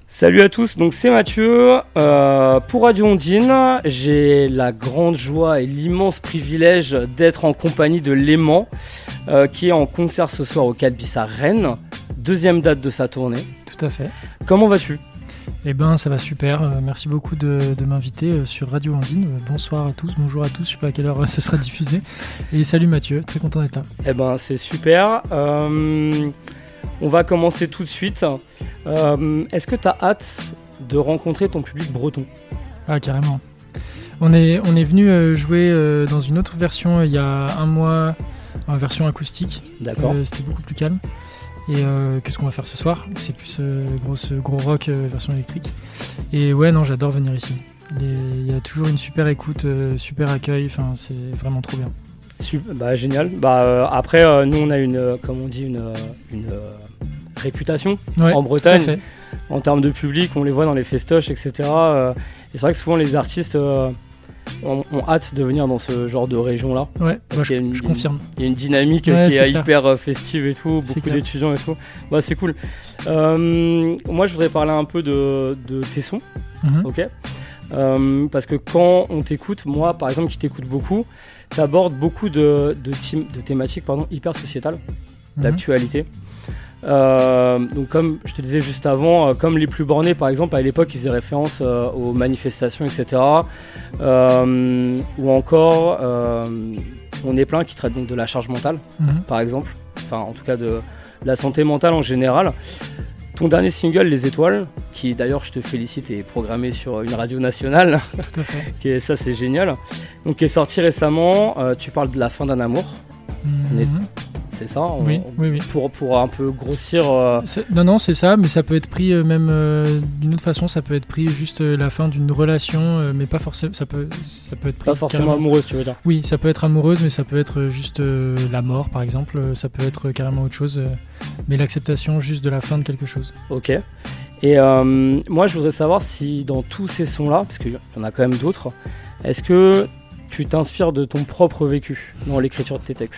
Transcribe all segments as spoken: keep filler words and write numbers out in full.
Salut à tous, donc c'est Mathieu. Euh, pour Radio Ondine, j'ai la grande joie et l'immense privilège d'être en compagnie de Léman, euh, qui est en concert ce soir au quatre bis à Rennes, deuxième date de sa tournée. Tout à fait. Comment vas-tu ? Eh ben, ça va super. Euh, merci beaucoup de, de m'inviter euh, sur Radio Ondine. Euh, bonsoir à tous, bonjour à tous. Je sais pas à quelle heure euh, ce sera diffusé. Et salut Mathieu, très content d'être là. Eh ben, c'est super. Euh, on va commencer tout de suite. Euh, est-ce que tu as hâte de rencontrer ton public breton ? Ah, carrément. On est, on est venu euh, jouer euh, dans une autre version euh, il y a un mois, en version acoustique. D'accord. Euh, c'était beaucoup plus calme. Et euh, que ce qu'on va faire ce soir, c'est plus euh, grosse, gros rock euh, version électrique. Et ouais, non, j'adore venir ici. Il y a toujours une super écoute, euh, super accueil, enfin, c'est vraiment trop bien. Super, bah, génial. Bah, euh, après, euh, nous, on a une, euh, comme on dit, une, euh, une euh, réputation ouais, en Bretagne. tout à fait. En termes de public, on les voit dans les festoches, et cetera. Euh, et c'est vrai que souvent, les artistes euh, ont, ont hâte de venir dans ce genre de région-là. Ouais, bah, je, une, je confirme. Il y a une dynamique ouais, qui est, est clair. hyper festive et tout, C'est beaucoup clair. d'étudiants et tout. Bah, c'est cool. Euh, moi, je voudrais parler un peu de, de tes sons, Mm-hmm. ok euh, parce que quand on t'écoute, moi, par exemple, qui t'écoute beaucoup, t'abordes beaucoup de, de, thém- de thématiques pardon, hyper sociétales, Mm-hmm. d'actualité. Euh, donc comme je te disais juste avant, euh, comme les plus bornés par exemple à l'époque ils faisaient référence euh, aux manifestations, et cetera. Euh, ou encore euh, on est plein qui traitent donc de la charge mentale, Mm-hmm. par exemple, enfin en tout cas de la santé mentale en général. Ton dernier single Les Étoiles, qui d'ailleurs je te félicite est programmé sur une radio nationale, Tout à fait. qui est, ça c'est génial, donc qui est sorti récemment. Euh, tu parles de la fin d'un amour, Mm-hmm. c'est ça on, Oui, on, oui, oui. Pour, pour un peu grossir. Euh... C'est- Non, non, c'est ça, mais ça peut être pris euh, même euh, d'une autre façon. Ça peut être pris juste euh, la fin d'une relation, euh, mais pas forcément. Ça peut, ça peut être pris Pas forcément carrément- amoureuse, tu veux dire. Oui, ça peut être amoureuse, mais ça peut être juste euh, la mort, par exemple. Euh, Ça peut être carrément autre chose, euh, mais l'acceptation juste de la fin de quelque chose. Ok. Et euh, moi, je voudrais savoir si dans tous ces sons-là, parce qu'il y en a quand même d'autres, est-ce que tu t'inspires de ton propre vécu dans l'écriture de tes textes ?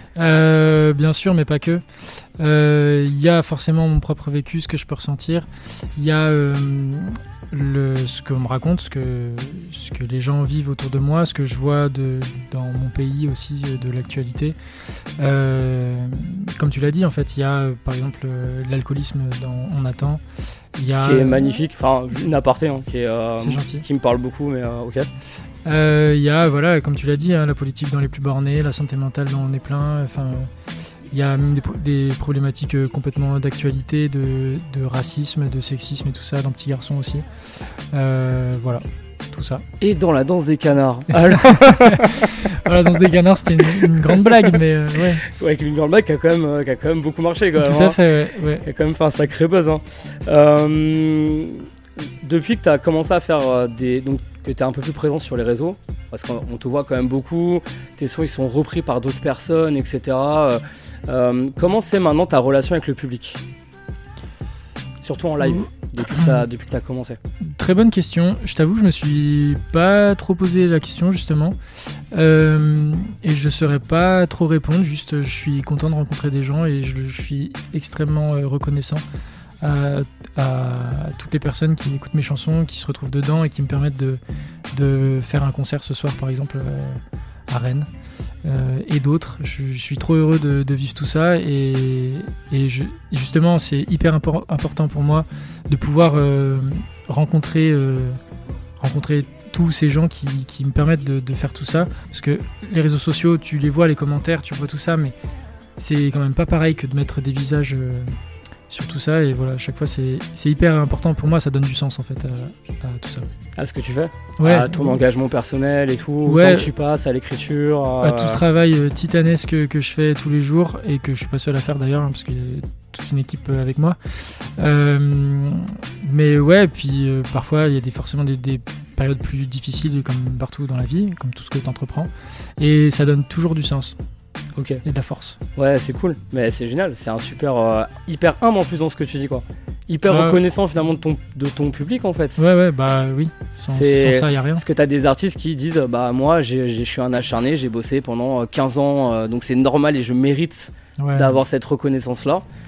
Euh, bien sûr, mais pas que. Il euh, y a forcément mon propre vécu, ce que je peux ressentir. Il y a euh, le, ce qu'on me raconte, ce que, ce que les gens vivent autour de moi, ce que je vois de, dans mon pays aussi, de l'actualité. Euh, comme tu l'as dit, en fait, il y a euh, par exemple euh, l'alcoolisme dans On attend. Il y a, Qui est magnifique, enfin une aparté, hein, qui, est, euh, C'est gentil. qui me parle beaucoup, mais euh, ok. Il euh, y a, voilà, comme tu l'as dit, hein, la politique dans les plus bornés, la santé mentale dont on est plein. Enfin, il y a même des, pro- des problématiques euh, complètement d'actualité, de, de racisme, de sexisme et tout ça, dans Petit Garçon aussi. Euh, voilà, tout ça. Et dans la danse des canards. Alors, Voilà, dans ce des canards, c'était une, une grande blague, mais euh, ouais. ouais, avec une grande blague qui a quand même, euh, qui a quand même beaucoup marché. Quand Tout même, à hein. fait, ouais, ouais. Qui a quand même fait un sacré buzz. Hein. Euh, depuis que tu as commencé à faire euh, des. Donc, que tu es un peu plus présent sur les réseaux, parce qu'on on te voit quand même beaucoup, tes sons ils sont repris par d'autres personnes, et cetera. Euh, euh, comment c'est maintenant ta relation avec le public ? Surtout en live, depuis que t'as, depuis que tu as commencé. Très bonne question. Je t'avoue que je me suis pas trop posé la question justement. Euh, et je saurais pas trop répondre. Juste, je suis content de rencontrer des gens et je, je suis extrêmement euh, reconnaissant à, à toutes les personnes qui écoutent mes chansons, qui se retrouvent dedans et qui me permettent de, de faire un concert ce soir par exemple euh, à Rennes. Euh, et d'autres, je, je suis trop heureux de, de vivre tout ça et, et je, justement c'est hyper impor- important pour moi de pouvoir euh, rencontrer, euh, rencontrer tous ces gens qui, qui me permettent de, de faire tout ça, parce que les réseaux sociaux, tu les vois, les commentaires, tu vois tout ça, mais c'est quand même pas pareil que de mettre des visages euh, sur tout ça, et voilà, à chaque fois c'est, c'est hyper important pour moi, ça donne du sens en fait à, à tout ça. À ce que tu fais, Ouais, à ton engagement personnel et tout, Ouais. le temps que tu passes à l'écriture. À, à tout ce travail euh, titanesque que, que je fais tous les jours et que je suis pas seul à faire d'ailleurs, hein, parce qu'il y a toute une équipe euh, avec moi. Euh, mais ouais, puis euh, parfois il y a des, forcément des, des périodes plus difficiles comme partout dans la vie, comme tout ce que tu entreprends, et ça donne toujours du sens. Ok. Et de la force. Ouais, c'est cool, mais c'est génial, c'est un super, euh, hyper humble en plus dans ce que tu dis quoi. Hyper Ouais. reconnaissant finalement de ton, de ton public en fait. Ouais, ouais, bah oui, sans, C'est- sans ça il n'y a rien. Parce que t'as des artistes qui disent bah moi j'ai, j'ai- je suis un acharné, j'ai bossé pendant quinze ans, euh, donc c'est normal et je mérite Ouais. d'avoir cette reconnaissance là.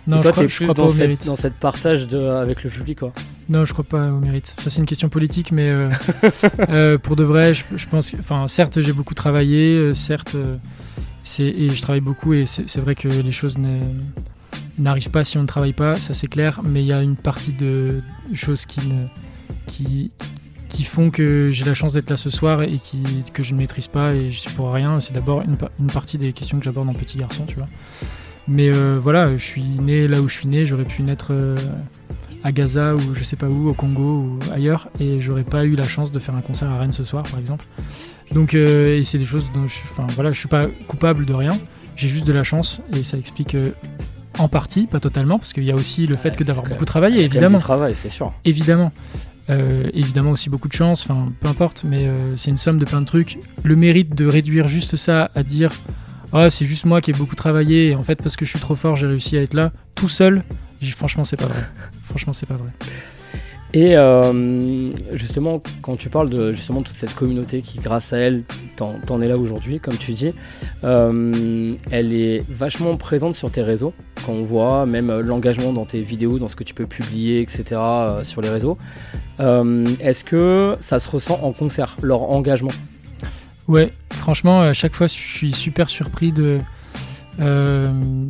Non, toi, je crois, t'es je plus crois pas dans au cette, mérite. dans cette partage de, avec le public, quoi. Non, je crois pas au mérite. Ça, c'est une question politique, mais euh, euh, pour de vrai, je, je pense que, enfin, certes, j'ai beaucoup travaillé, euh, certes, euh, c'est, et je travaille beaucoup, et c'est, c'est vrai que les choses ne, n'arrivent pas si on ne travaille pas, ça c'est clair, mais il y a une partie de choses qui, ne, qui, qui font que j'ai la chance d'être là ce soir et qui, que je ne maîtrise pas et je suis pour rien. C'est d'abord une, une partie des questions que j'aborde en Petit Garçon, tu vois. Mais euh, voilà, je suis né là où je suis né, j'aurais pu naître euh, à Gaza ou je sais pas où, au Congo ou ailleurs, et j'aurais pas eu la chance de faire un concert à Rennes ce soir, par exemple. Donc, euh, et c'est des choses dont je, enfin voilà, je suis pas coupable de rien, j'ai juste de la chance et ça explique euh, en partie, pas totalement, parce qu'il y a aussi le fait ouais, que d'avoir okay. beaucoup travaillé, ouais, évidemment. Du travail, c'est sûr. Évidemment. Euh, évidemment aussi beaucoup de chance, enfin peu importe, mais euh, c'est une somme de plein de trucs. Le mérite de réduire juste ça à dire ah, c'est juste moi qui ai beaucoup travaillé et en fait parce que je suis trop fort j'ai réussi à être là tout seul, j'ai, franchement c'est pas vrai. Franchement c'est pas vrai. Et euh, justement, quand tu parles de justement toute cette communauté qui, grâce à elle, t'en, t'en es là aujourd'hui, comme tu dis, euh, elle est vachement présente sur tes réseaux. Quand on voit même l'engagement dans tes vidéos, dans ce que tu peux publier, et cetera euh, sur les réseaux. Euh, est-ce que ça se ressent en concert, leur engagement ? Ouais, franchement, à chaque fois, je suis super surpris de... Euh,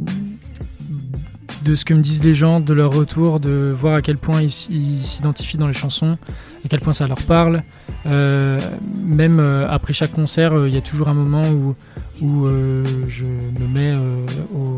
de ce que me disent les gens, de leur retour, de voir à quel point ils, ils s'identifient dans les chansons, à quel point ça leur parle. Euh, même euh, après chaque concert, il euh, y a toujours un moment où, où euh, je me mets euh, au,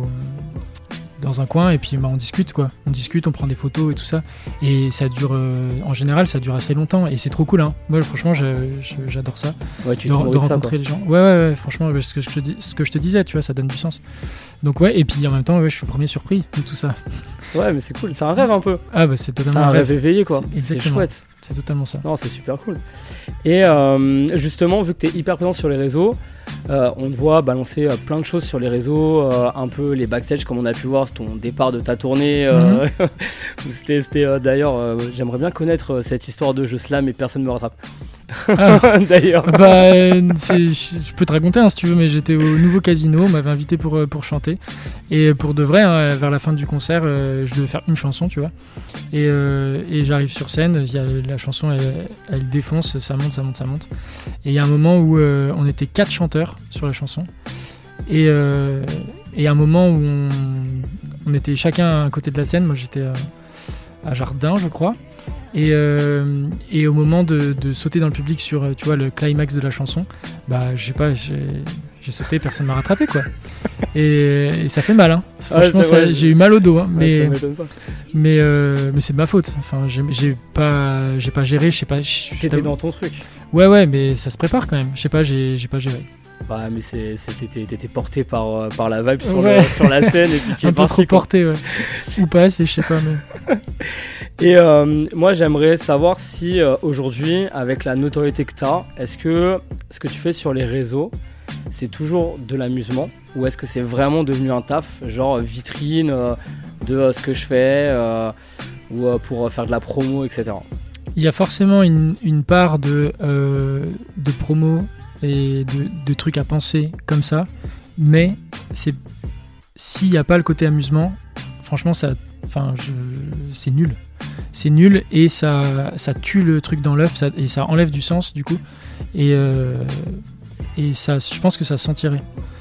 dans un coin et puis bah, on discute quoi. On discute, on prend des photos et tout ça. Et ça dure, euh, en général, ça dure assez longtemps et c'est trop cool. Hein. Moi, franchement, je, je, j'adore ça. Ouais, tu de, de ça, rencontrer les gens. Ouais, ouais, ouais, franchement, ce que, je te dis, ce que je te disais, tu vois, ça donne du sens. Donc ouais, et puis en même temps, ouais, je suis le premier surpris de tout ça. Ouais, mais c'est cool, c'est un rêve un peu. Ah bah c'est totalement c'est un rêve, rêve éveillé quoi. C'est, c'est chouette. C'est totalement ça. Non, c'est super cool. Et euh, justement, vu que tu es hyper présent sur les réseaux, euh, on te voit balancer euh, plein de choses sur les réseaux, euh, un peu les backstage comme on a pu voir, c'est ton départ de ta tournée. Euh, mm-hmm. c'était, c'était euh, d'ailleurs, euh, j'aimerais bien connaître euh, cette histoire de je slam et personne ne me rattrape. Ah, d'ailleurs. Bah, c'est, je peux te raconter hein, si tu veux, mais j'étais au nouveau casino, on m'avait invité pour, pour chanter. Et pour de vrai, hein, vers la fin du concert, euh, je devais faire une chanson, tu vois. Et, euh, et j'arrive sur scène, y a, la chanson elle, elle défonce, ça monte, ça monte, ça monte. Et il y a un moment où euh, on était quatre chanteurs sur la chanson. Et euh, et un moment où on, on était chacun à un côté de la scène, moi j'étais à, à Jardin, je crois. Et, euh, et au moment de, de sauter dans le public sur tu vois, le climax de la chanson, bah je sais pas, j'ai, j'ai sauté, personne m'a rattrapé quoi. Et, et ça fait mal, hein. Franchement, ouais, ça, vrai, j'ai eu mal au dos, hein, mais, ouais, ça m'étonne pas. Mais, euh, mais c'est de ma faute. Enfin, j'ai, j'ai, pas, j'ai pas géré, je sais pas. T'étais dans ton truc. Ouais, ouais, mais ça se prépare quand même. Je sais pas, j'ai, j'ai pas géré. Bah, mais c'est, c'est, t'étais, t'étais porté par, par la vibe sur, ouais. le, sur la scène et puis tu es un peu parti, trop quoi. Porté, ouais. Ou pas, c'est, je sais pas, mais. Et euh, moi, j'aimerais savoir si euh, aujourd'hui, avec la notoriété que tu as, est-ce que ce que tu fais sur les réseaux, c'est toujours de l'amusement ou est-ce que c'est vraiment devenu un taf, genre vitrine euh, de euh, ce que je fais euh, ou euh, pour faire de la promo, et cetera. Il y a forcément une, une part de, euh, de promo et de, de trucs à penser comme ça, mais c'est, s'il n'y a pas le côté amusement, franchement, ça, enfin, je, c'est nul. C'est nul et ça, ça tue le truc dans l'œuf ça, et ça enlève du sens du coup. Et, euh, et ça, je pense que ça se sentirait.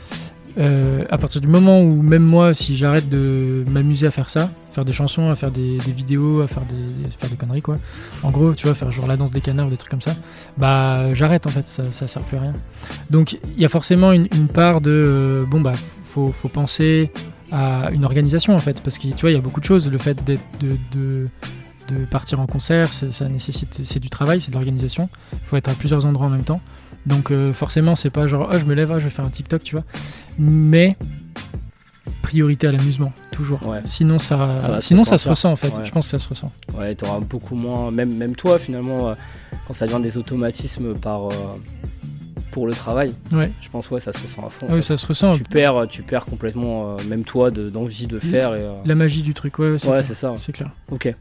Euh, à partir du moment où même moi, si j'arrête de m'amuser à faire ça, faire des chansons, à faire des, des vidéos, à faire des, faire des conneries quoi. En gros, tu vois, faire genre la danse des canards ou des trucs comme ça, bah j'arrête en fait, ça, ça sert plus à rien. Donc il y a forcément une, une part de euh, bon bah faut, faut penser à une organisation en fait, parce que tu vois il y a beaucoup de choses, le fait d'être de, de de partir en concert, ça nécessite, c'est du travail, c'est de l'organisation. Il faut être à plusieurs endroits en même temps. Donc euh, forcément, c'est pas genre oh, je me lève, oh, je vais faire un TikTok, tu vois. Mais priorité à l'amusement, toujours. Ouais. Sinon, ça, ça sinon ça se ressent en fait. Ouais. Je pense que ça se ressent. Ouais, t'auras beaucoup moins, même même toi finalement, euh, quand ça devient des automatismes par euh, pour le travail. Ouais. Je pense ouais, ça se ressent à fond. Oui, ça se ressent. Tu perds, tu perds complètement, euh, même toi, de, d'envie de faire. Et, euh... La magie du truc, ouais, ouais c'est, ouais, c'est ça. C'est clair. Ok.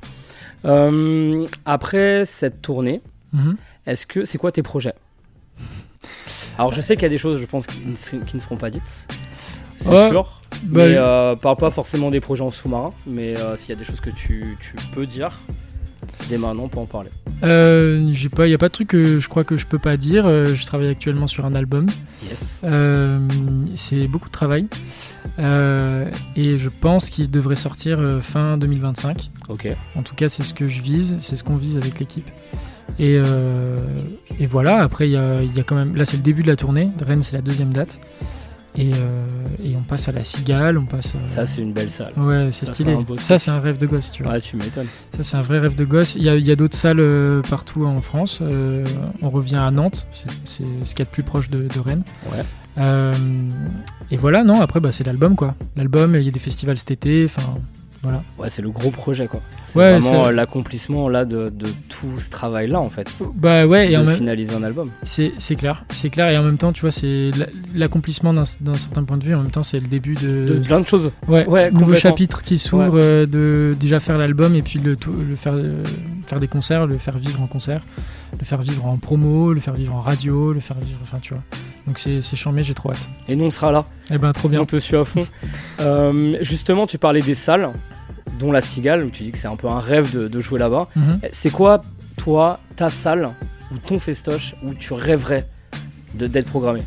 Euh, après cette tournée, mm-hmm. est-ce que c'est quoi tes projets? Alors je sais qu'il y a des choses, je pense, qui ne, qui ne seront pas dites. C'est oh, sûr. Bah, mais euh, parle pas forcément des projets en sous-marin, mais euh, s'il y a des choses que tu, tu peux dire, dès maintenant, on peut en parler. Euh, j'ai pas, y a pas de truc que je crois que je peux pas dire. Euh, je travaille actuellement sur un album. Yes. Euh, c'est beaucoup de travail. Euh, et je pense qu'il devrait sortir euh, fin deux mille vingt-cinq. Ok. En tout cas, c'est ce que je vise, c'est ce qu'on vise avec l'équipe. Et, euh, et voilà, après, il y a, y a quand même. Là, c'est le début de la tournée. Rennes, c'est la deuxième date. Et, euh, et on passe à la Cigale, on passe. À... Ça, c'est une belle salle. Ouais, c'est ça, stylé. C'est ça, c'est un rêve de gosse, tu vois. Ouais, tu m'étonnes. Ça, c'est un vrai rêve de gosse. Il y a, il y a d'autres salles euh, partout en France. Euh, on revient à Nantes, c'est, c'est ce qu'il y a de plus proche de, de Rennes. Ouais. Euh, et voilà, non, après, bah, c'est l'album, quoi. L'album, il y a des festivals cet été, enfin. Voilà. Ouais, c'est le gros projet, quoi. C'est ouais, vraiment c'est... l'accomplissement là de, de tout ce travail-là, en fait. Bah ouais, de et en même... finaliser un album. C'est, c'est clair, c'est clair, et en même temps, tu vois, c'est l'accomplissement d'un, d'un certain point de vue. En même temps, c'est le début de, de plein de choses. Ouais, ouais nouveau chapitre qui s'ouvre, ouais. euh, de déjà faire l'album et puis le, tout, le faire, euh, faire des concerts, le faire vivre en concert, le faire vivre en promo, le faire vivre en radio, le faire vivre, enfin, tu vois. Donc c'est, c'est chambé, j'ai trop hâte. Et nous, on sera là. Eh ben, trop bien. On te suit à fond. euh, justement, tu parlais des salles, dont la Cigale, où tu dis que c'est un peu un rêve de, de jouer là-bas. Mm-hmm. C'est quoi, toi, ta salle ou ton festoche où tu rêverais de, d'être programmé?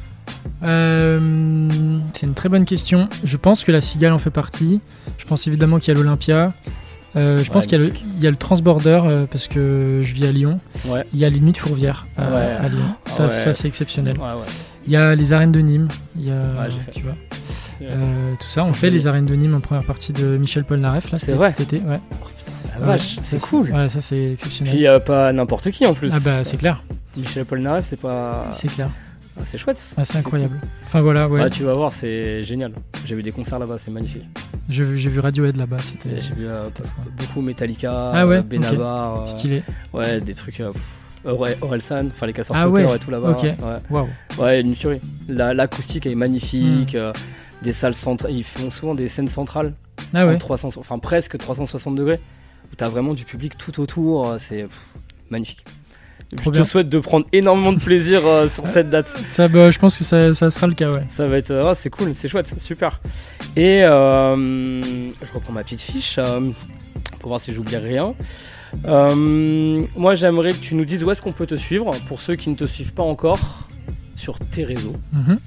euh, C'est une très bonne question. Je pense que la Cigale en fait partie. Je pense évidemment qu'il y a l'Olympia. Euh, je ouais, pense qu'il y a, le, il y a le Transborder euh, parce que je vis à Lyon. Ouais. Il y a les Nuits de Fourvière euh, ouais. à Lyon. Ça, ouais. ça c'est exceptionnel. Ouais, ouais. Il y a les arènes de Nîmes. Il y a, ouais, j'ai fait. Tu vois. Euh, tout ça, on fait les arènes de Nîmes en première partie de Michel Polnareff là, c'est vrai. Cet été, ouais. La vache, ouais, c'est ça, cool. C'est, ouais, ça c'est exceptionnel. Puis euh, pas n'importe qui en plus. Ah bah c'est clair. Michel Polnareff, c'est pas. C'est clair. Ah, c'est chouette. Ah, c'est incroyable. Enfin voilà, ouais. Ah, tu vas voir, c'est génial. J'ai vu des concerts là-bas, c'est magnifique. J'ai vu, j'ai vu Radiohead là-bas, c'était. J'ai vu euh, beaucoup Metallica, ah ouais, Benabar. Okay. Euh, Stylé. Ouais, des trucs. Euh, Orelsan, enfin les casseurs ah flotteurs ouais. et tout là-bas. Ok. Ouais. Waouh. Ouais, une tuerie. La, l'acoustique est magnifique. Mm. Euh, des salles centrales, ils font souvent des scènes centrales. Ah ouais. trois cents, enfin presque trois cent soixante degrés. Où t'as vraiment du public tout autour. C'est pff, magnifique. Trop je bien. te souhaite de prendre énormément de plaisir euh, sur cette date. Ça, bah, je pense que ça, ça sera le cas, ouais. Ça va être, euh, oh, c'est cool, c'est chouette, c'est super. Et euh, je reprends ma petite fiche euh, pour voir si j'oublie rien. Euh, moi, j'aimerais que tu nous dises où est-ce qu'on peut te suivre pour ceux qui ne te suivent pas encore sur tes réseaux. Mm-hmm.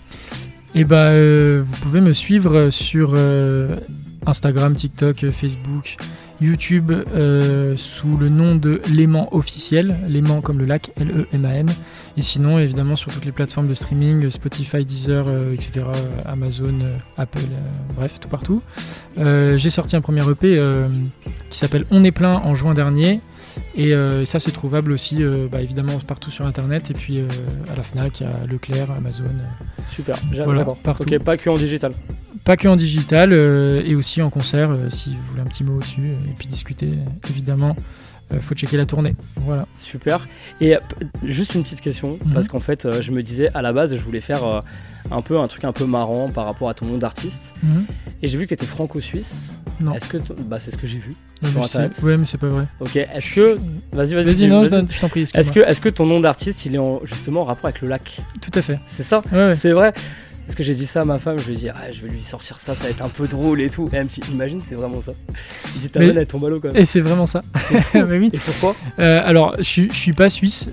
Et bah, euh, vous pouvez me suivre sur euh, Instagram, TikTok, Facebook, YouTube euh, sous le nom de Léman Officiel, Léman comme le lac, L E M A N. Et sinon, évidemment, sur toutes les plateformes de streaming, Spotify, Deezer, euh, et cetera, euh, Amazon, euh, Apple, euh, bref, tout partout. Euh, j'ai sorti un premier E P euh, qui s'appelle On est plein en juin dernier. Et euh, ça, c'est trouvable aussi, euh, bah, évidemment, partout sur Internet. Et puis euh, à la Fnac, à Leclerc, Amazon. Euh, Super, j'adore. Voilà, d'accord. partout. Ok, pas que en digital. Pas que en digital, euh, et aussi en concert, euh, si vous voulez un petit mot au-dessus, euh, et puis discuter, euh, évidemment, euh, faut checker la tournée. Voilà. Super. Et euh, juste une petite question, Mm-hmm. parce qu'en fait, euh, je me disais, à la base, je voulais faire euh, un peu un truc un peu marrant par rapport à ton nom d'artiste. Mm-hmm. Et j'ai vu que tu étais franco-suisse. Non. Est-ce que t- bah, c'est ce que j'ai vu Non, sur mais Internet. c'est... Ouais, mais c'est pas vrai. Ok, est-ce que... Vas-y, vas-y. Vas-y, non, vas-y. Je, donne, je t'en prie, Est-ce que, est-ce que ton nom d'artiste, il est en, justement en rapport avec le lac? Tout à fait. C'est ça? Ouais, ouais. C'est vrai? Parce que j'ai dit ça à ma femme, je lui ai dit, ah, je vais lui sortir ça, ça va être un peu drôle et tout. Et elle me dit, imagine, c'est vraiment ça. Je dis, ta bonne, elle tombe à l'eau quand même. Et c'est vraiment ça. Mais oui. Et pourquoi? euh, Alors, je suis, je suis pas suisse,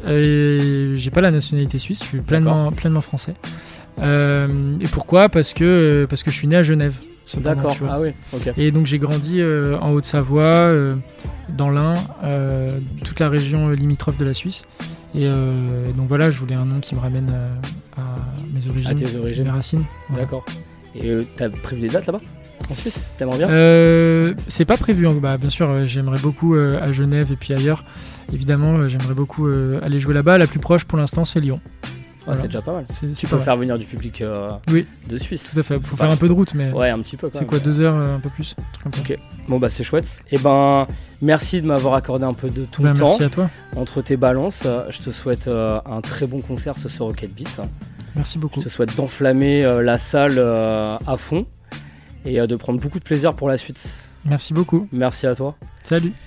et j'ai pas la nationalité suisse, je suis pleinement, pleinement français. Euh, et pourquoi? Parce que, parce que je suis né à Genève. D'accord, ah oui, ok. Et donc j'ai grandi euh, en Haute-Savoie, euh, dans l'Ain, euh, toute la région limitrophe de la Suisse. Et euh, donc voilà, je voulais un nom qui me ramène à, à mes origines, à tes origines, mes racines. Voilà. D'accord. Et euh, t'as prévu des dates là-bas en Suisse? T'aimerais bien? euh, C'est pas prévu, hein. Bah, bien sûr, euh, j'aimerais beaucoup euh, à Genève et puis ailleurs. Évidemment, euh, j'aimerais beaucoup euh, aller jouer là-bas. La plus proche pour l'instant, c'est Lyon. Ah, voilà. C'est déjà pas mal. C'est, c'est tu pas peux mal. faire venir du public euh, oui. de Suisse. Tout à fait. Faut faire un peu de route, mais. Ouais, un petit peu. Quand c'est même. quoi, deux heures, euh, un peu plus, un truc comme ça. Ok. Bon bah c'est chouette. Et ben merci de m'avoir accordé un peu de ton ben, temps. Merci à toi. Entre tes balances, je te souhaite euh, un très bon concert ce soir au Quai de Bis. Merci beaucoup. Je te souhaite d'enflammer euh, la salle euh, à fond et euh, de prendre beaucoup de plaisir pour la suite. Merci beaucoup. Merci à toi. Salut.